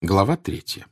Глава 3.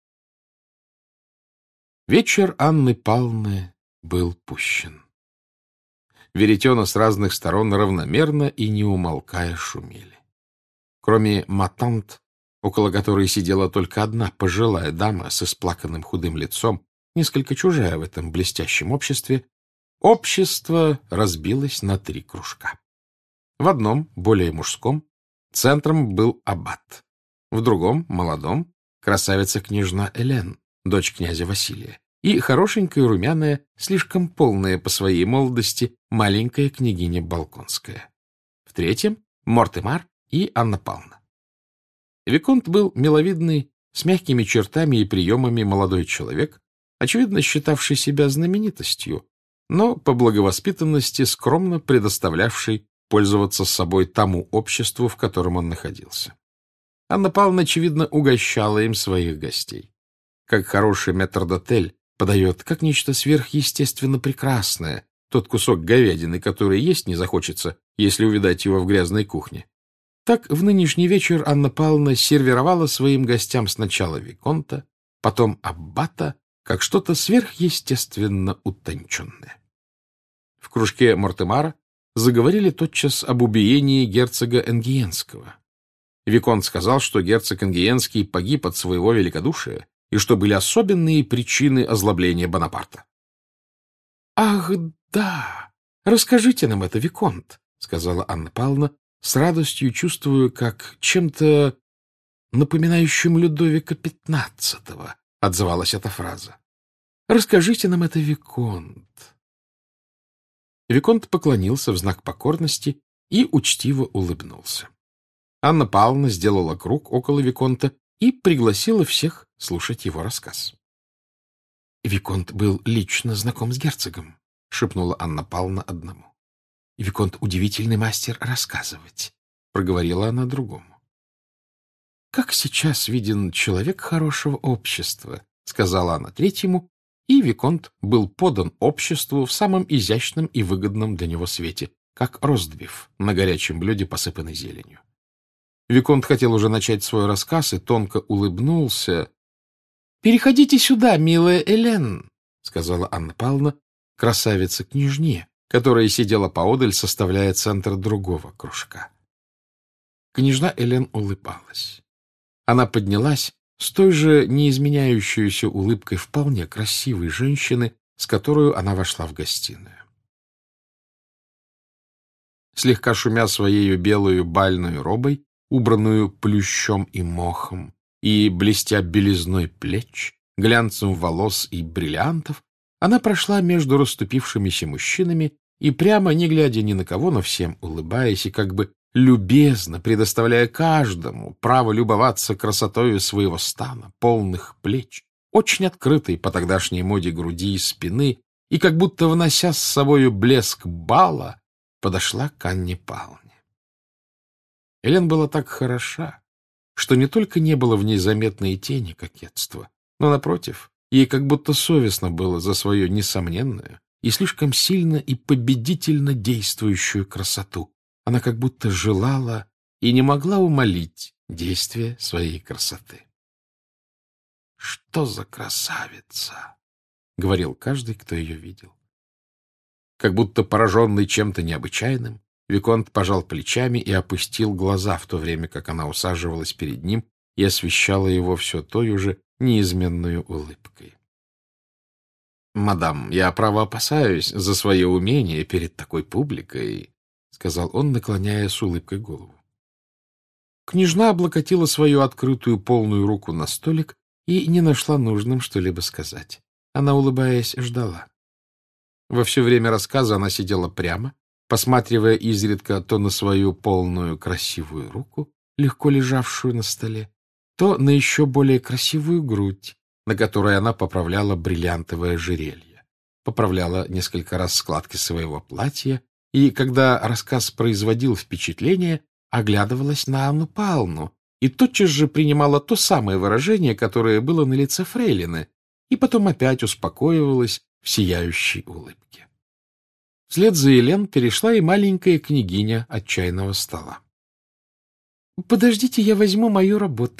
Вечер Анны Павловны был пущен. Веретена с разных сторон равномерно и не умолкая шумели. Кроме матант, около которой сидела только одна пожилая дама с исплаканным худым лицом, несколько чужая в этом блестящем обществе, общество разбилось на 3 кружка. В одном, более мужском, центром был аббат. В другом, молодом, красавица-княжна Элен, дочь князя Василия, и хорошенькая, румяная, слишком полная по своей молодости, маленькая княгиня Балконская. В третьем — Мортемар и Анна Павловна. Виконт был миловидный, с мягкими чертами и приемами молодой человек, очевидно считавший себя знаменитостью, но по благовоспитанности скромно предоставлявший пользоваться собой тому обществу, в котором он находился. Анна Павловна, очевидно, угощала им своих гостей. Как хороший метрдотель подает, как нечто сверхъестественно прекрасное, тот кусок говядины, который есть не захочется, если увидать его в грязной кухне. Так в нынешний вечер Анна Павловна сервировала своим гостям сначала виконта, потом аббата, как что-то сверхъестественно утонченное. В кружке Мортемара заговорили тотчас об убиении герцога Энгиенского. Виконт сказал, что герцог Энгиенский погиб от своего великодушия и что были особенные причины озлобления Бонапарта. — Ах, да! Расскажите нам это, виконт, — сказала Анна Павловна, с радостью чувствуя, как чем-то напоминающим Людовика XV отзывалась эта фраза. — Расскажите нам это, виконт. Виконт поклонился в знак покорности и учтиво улыбнулся. Анна Павловна сделала круг около виконта и пригласила всех слушать его рассказ. — Виконт был лично знаком с герцогом, — шепнула Анна Павловна одному. — Виконт — удивительный мастер рассказывать, — проговорила она другому. — Как сейчас виден человек хорошего общества, — сказала она третьему, и виконт был подан обществу в самом изящном и выгодном для него свете, как ростбиф на горячем блюде, посыпанный зеленью. Виконт хотел уже начать свой рассказ и тонко улыбнулся. — Переходите сюда, милая Элен, — сказала Анна Павловна, красавица-княжне, которая сидела поодаль, составляя центр другого кружка. Княжна Элен улыбалась. Она поднялась с той же неизменяющейся улыбкой вполне красивой женщины, с которой она вошла в гостиную. Слегка шумя своею белую бальную робой, убранную плющом и мохом, и блестя белизной плеч, глянцем волос и бриллиантов, она прошла между расступившимися мужчинами и прямо, не глядя ни на кого, но всем улыбаясь и как бы любезно предоставляя каждому право любоваться красотою своего стана, полных плеч, очень открытой по тогдашней моде груди и спины, и как будто внося с собою блеск бала, подошла к Анне Павловне. Элен была так хороша, что не только не было в ней заметной тени кокетства, но, напротив, ей как будто совестно было за свою несомненную и слишком сильно и победительно действующую красоту. Она как будто желала и не могла умолить действия своей красоты. — Что за красавица! — говорил каждый, кто ее видел. Как будто пораженный чем-то необычайным, виконт пожал плечами и опустил глаза, в то время как она усаживалась перед ним и освещала его все той же неизменной улыбкой. — Мадам, я, право, опасаюсь за свое умение перед такой публикой, — сказал он, наклоняя с улыбкой голову. Княжна облокотила свою открытую полную руку на столик и не нашла нужным что-либо сказать. Она, улыбаясь, ждала. Во все время рассказа она сидела прямо, посматривая изредка то на свою полную красивую руку, легко лежавшую на столе, то на еще более красивую грудь, на которой она поправляла бриллиантовое ожерелье, поправляла несколько раз складки своего платья и, когда рассказ производил впечатление, оглядывалась на Анну Павловну и тотчас же принимала то самое выражение, которое было на лице фрейлины, и потом опять успокоивалась в сияющей улыбке. Вслед за Елен перешла и маленькая княгиня от чайного стола. — Подождите, я возьму мою работу,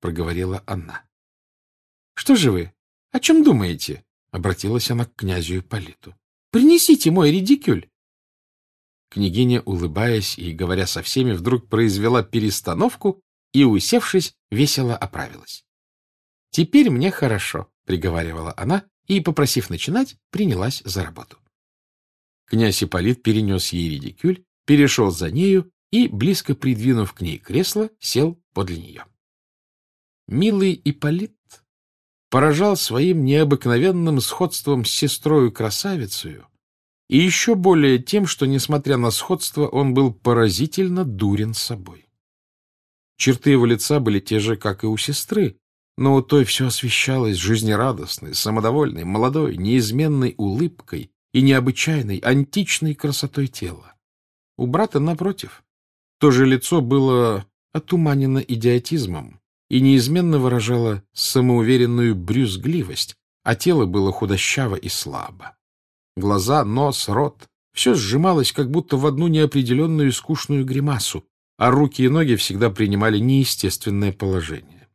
проговорила она. — Что же вы? О чем думаете? — обратилась она к князю Ипполиту. — Принесите мой редикюль. Княгиня, улыбаясь и говоря со всеми, вдруг произвела перестановку и, усевшись, весело оправилась. — Теперь мне хорошо, — приговаривала она, и, попросив начинать, принялась за работу. Князь Ипполит перенес ей редикюль, перешел за нею и, близко придвинув к ней кресло, сел подле нее. Милый Ипполит поражал своим необыкновенным сходством с сестрою-красавицею и еще более тем, что, несмотря на сходство, он был поразительно дурен собой. Черты его лица были те же, как и у сестры, но у той все освещалось жизнерадостной, самодовольной, молодой, неизменной улыбкой и необычайной, античной красотой тела. У брата, напротив, то же лицо было отуманено идиотизмом и неизменно выражало самоуверенную брюзгливость, а тело было худощаво и слабо. Глаза, нос, рот — все сжималось как будто в одну неопределенную и скучную гримасу, а руки и ноги всегда принимали неестественное положение.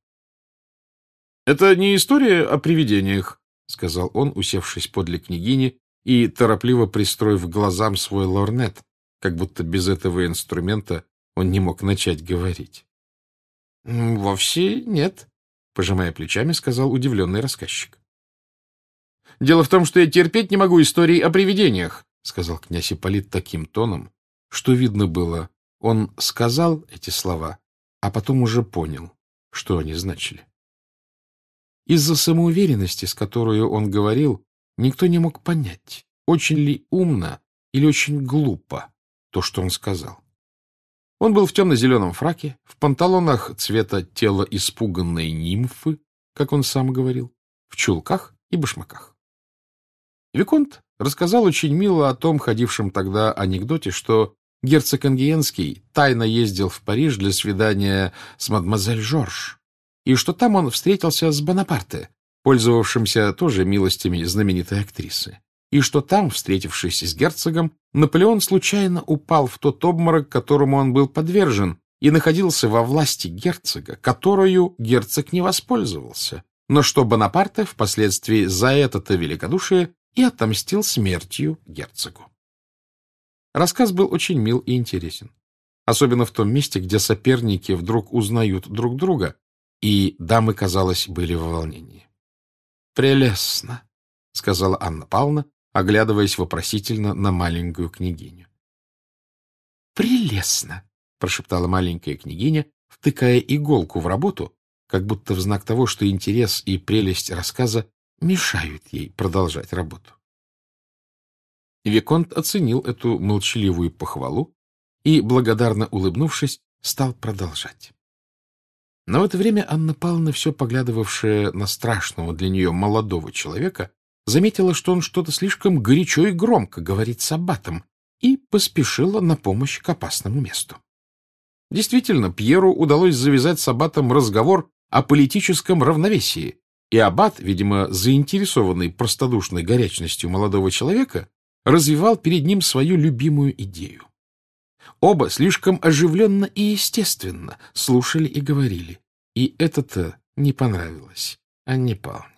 — Это не история о привидениях, — сказал он, усевшись подле княгини и торопливо пристроив к глазам свой лорнет, как будто без этого инструмента он не мог начать говорить. — Вовсе нет, — пожимая плечами, сказал удивленный рассказчик. — Дело в том, что я терпеть не могу историй о привидениях, — сказал князь Ипполит таким тоном, что видно было, он сказал эти слова, а потом уже понял, что они значили. Из-за самоуверенности, с которой он говорил, никто не мог понять, очень ли умно или очень глупо то, что он сказал. Он был в темно-зеленом фраке, в панталонах цвета тела испуганной нимфы, как он сам говорил, в чулках и башмаках. Виконт рассказал очень мило о том ходившем тогда анекдоте, что герцог Ангиенский тайно ездил в Париж для свидания с мадемуазель Жорж, и что там он встретился с Бонапарте, пользовавшимся тоже милостями знаменитой актрисы, и что там, встретившись с герцогом, Наполеон случайно упал в тот обморок, которому он был подвержен, и находился во власти герцога, которую герцог не воспользовался, но что Бонапарте впоследствии за это-то великодушие и отомстил смертью герцогу. Рассказ был очень мил и интересен, особенно в том месте, где соперники вдруг узнают друг друга, и дамы, казалось, были во волнении. «Прелестно», — сказала Анна Павловна, оглядываясь вопросительно на маленькую княгиню. «Прелестно», — прошептала маленькая княгиня, втыкая иголку в работу, как будто в знак того, что интерес и прелесть рассказа мешают ей продолжать работу. Виконт оценил эту молчаливую похвалу и, благодарно улыбнувшись, стал продолжать. Но в это время Анна Павловна, все поглядывавшая на страшного для нее молодого человека, заметила, что он что-то слишком горячо и громко говорит с аббатом, и поспешила на помощь к опасному месту. Действительно, Пьеру удалось завязать с аббатом разговор о политическом равновесии, и аббат, видимо, заинтересованный простодушной горячностью молодого человека, развивал перед ним свою любимую идею. Оба слишком оживленно и естественно слушали и говорили, и это-то не понравилось Анне Павловне.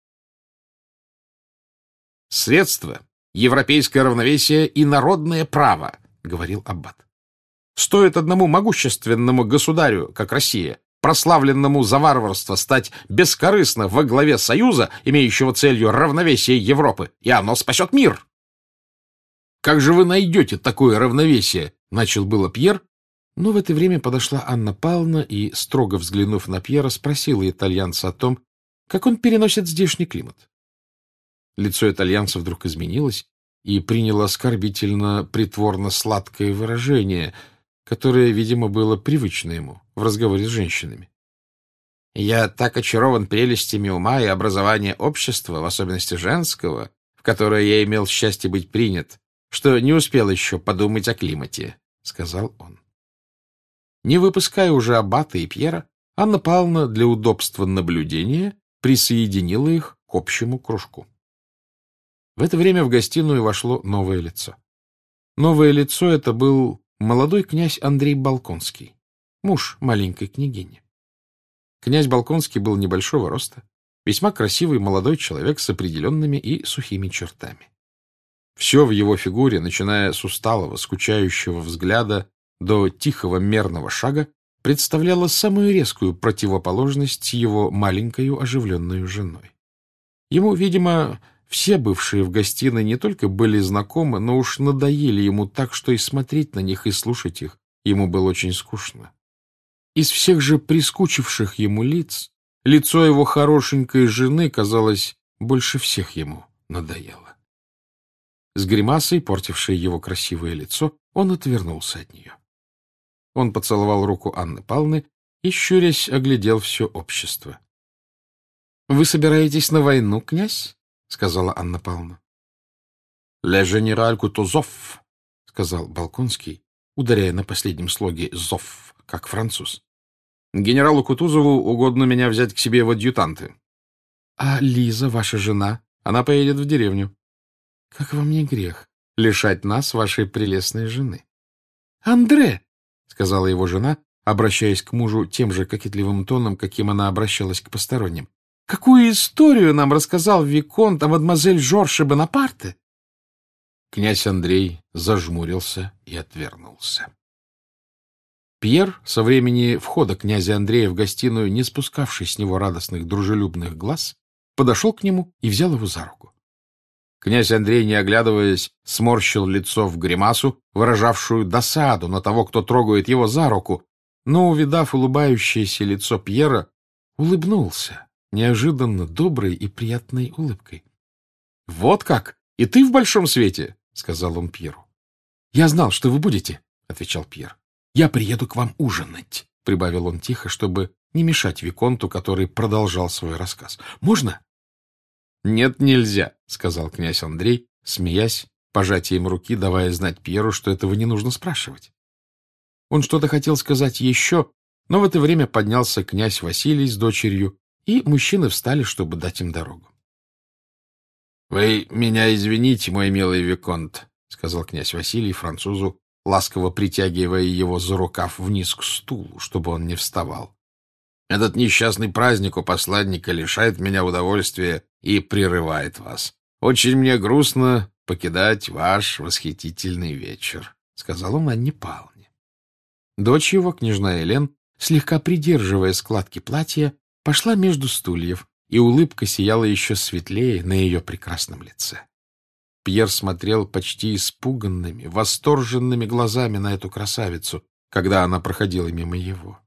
«Средства, европейское равновесие и народное право», — говорил аббат. «Стоит одному могущественному государю, как Россия, прославленному за варварство, стать бескорыстно во главе союза, имеющего целью равновесие Европы, и оно спасет мир». «Как же вы найдете такое равновесие?» — начал было Пьер, но в это время подошла Анна Павловна и, строго взглянув на Пьера, спросила итальянца о том, как он переносит здешний климат. Лицо итальянца вдруг изменилось и приняло оскорбительно притворно-сладкое выражение, которое, видимо, было привычно ему в разговоре с женщинами. «Я так очарован прелестями ума и образования общества, в особенности женского, в которое я имел счастье быть принят, что не успел еще подумать о климате», — сказал он. Не выпуская уже аббата и Пьера, Анна Павловна для удобства наблюдения присоединила их к общему кружку. В это время в гостиную вошло новое лицо. Новое лицо это был молодой князь Андрей Болконский, муж маленькой княгини. Князь Болконский был небольшого роста, весьма красивый молодой человек с определенными и сухими чертами. Все в его фигуре, начиная с усталого, скучающего взгляда до тихого мерного шага, представляло самую резкую противоположность его маленькою оживленную женой. Ему, видимо, все бывшие в гостиной не только были знакомы, но уж надоели ему так, что и смотреть на них, и слушать их ему было очень скучно. Из всех же прискучивших ему лиц, лицо его хорошенькой жены, казалось, больше всех ему надоело. С гримасой, портившей его красивое лицо, он отвернулся от нее. Он поцеловал руку Анны Павловны и, щурясь, оглядел все общество. — Вы собираетесь на войну, князь? — сказала Анна Павловна. — «Le général Кутузов», — сказал Болконский, ударяя на последнем слоге «зов», как француз. — Генералу Кутузову угодно меня взять к себе в адъютанты. — А Лиза, ваша жена? Она поедет в деревню. — Как вам не грех лишать нас вашей прелестной жены? — Андре! — сказала его жена, обращаясь к мужу тем же кокетливым тоном, каким она обращалась к посторонним. — Какую историю нам рассказал виконт о мадемуазель Жорже Бонапарте? Князь Андрей зажмурился и отвернулся. Пьер, со времени входа князя Андрея в гостиную, не спускавший с него радостных дружелюбных глаз, подошел к нему и взял его за руку. Князь Андрей, не оглядываясь, сморщил лицо в гримасу, выражавшую досаду на того, кто трогает его за руку, но, увидав улыбающееся лицо Пьера, улыбнулся неожиданно доброй и приятной улыбкой. — Вот как! И ты в большом свете! — сказал он Пьеру. — Я знал, что вы будете, — отвечал Пьер. — Я приеду к вам ужинать, — прибавил он тихо, чтобы не мешать виконту, который продолжал свой рассказ. — Можно? — Нет, нельзя, — сказал князь Андрей, смеясь, пожатием руки, давая знать Пьеру, что этого не нужно спрашивать. Он что-то хотел сказать еще, но в это время поднялся князь Василий с дочерью, и мужчины встали, чтобы дать им дорогу. — Вы меня извините, мой милый виконт, — сказал князь Василий французу, ласково притягивая его за рукав вниз к стулу, чтобы он не вставал. — Этот несчастный праздник у посланника лишает меня удовольствия и прерывает вас. Очень мне грустно покидать ваш восхитительный вечер, — сказал он Анне Павловне. Дочь его, княжна Елен, слегка придерживая складки платья, пошла между стульев, и улыбка сияла еще светлее на ее прекрасном лице. Пьер смотрел почти испуганными, восторженными глазами на эту красавицу, когда она проходила мимо его.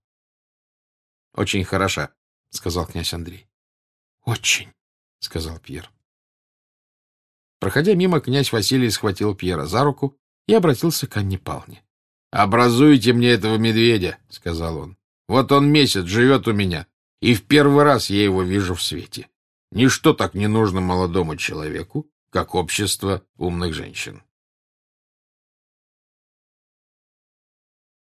— Очень хороша, — сказал князь Андрей. — Очень, — сказал Пьер. Проходя мимо, князь Василий схватил Пьера за руку и обратился к Анне Павловне. — Образуйте мне этого медведя, — сказал он. — Вот он месяц живет у меня, и в первый раз я его вижу в свете. Ничто так не нужно молодому человеку, как общество умных женщин.